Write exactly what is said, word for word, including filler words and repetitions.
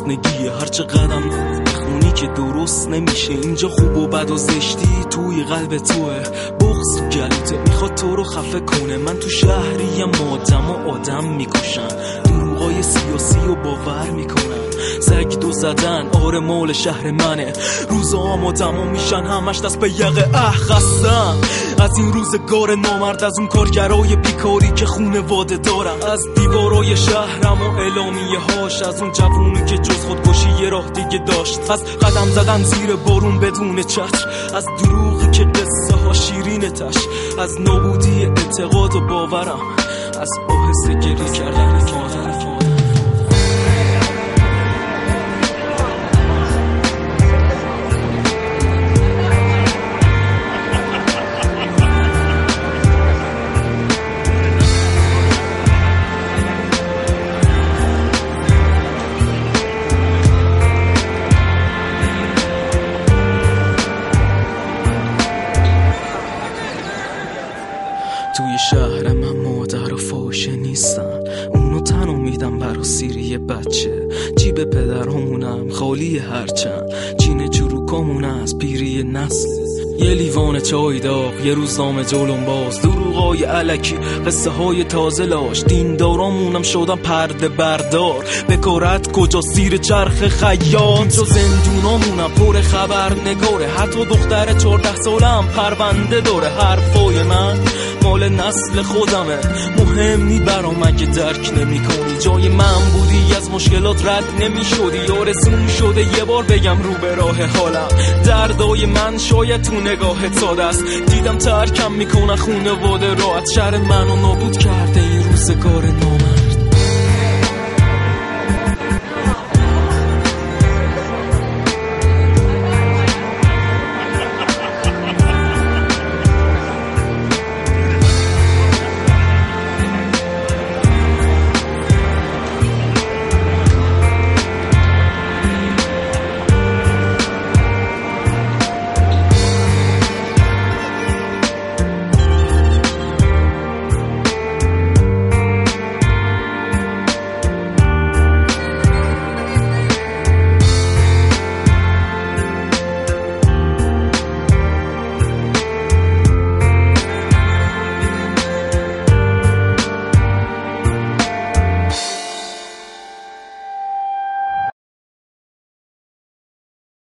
گرسنگیه، هرچه قدم خونی که درست نمیشه. اینجا خوب و بد و زشتی توی قلب توه، بغض گلوته میخواد تو رو خفه کنه. من تو شهریم آدم و آدم میکشم، دروغای سیاسی و باور میکنم. زگ دو زدن آره مال شهر منه، روزام و تمام میشن همش دست به یقه. اه خستم از این روزگار نامرد، از اون کارگرای بیکاری که خونواده دارم، از دیوارای شهرم و اعلامیه هاش، از اون جوونی که جز خودکشی یه راه دیگه داشت، از قدم زدن زیر بارون بدون چتر، از دروغی که قصه ها شیرینه تش، از نابودی اعتقاد و باورم، از آهسته گریه کردن مادرم. توی شهر من مادر و فاشه نیستن، اونو تنو میدم برا سیری بچه. جیب پدرامونم خالی هرچند، چین چروکامون از پیری نسل. یه لیوان چای داغ، یه روزنامه جلوم باز، دروغای علکی، قصه های تازه لاش. دیندارامونم شدن پرده بردار، بکارت کجا زیر چرخ خیام. جو زندونامونم پر خبر نگاره، حتی دختر چارده سالم پرونده داره. حرفای من مال نسل خودمه، مهم نی برام اگه درک نمی کنی. جای من بودی از مشکلات رد نمی شدی، آرزوم شده یه بار بگم رو به راه حالم. دردای من شاید تو نگاهت ساده است، دیدم ترکم میکنن خونواده راحت. شهر منو نابود کرده این روزگار نامه.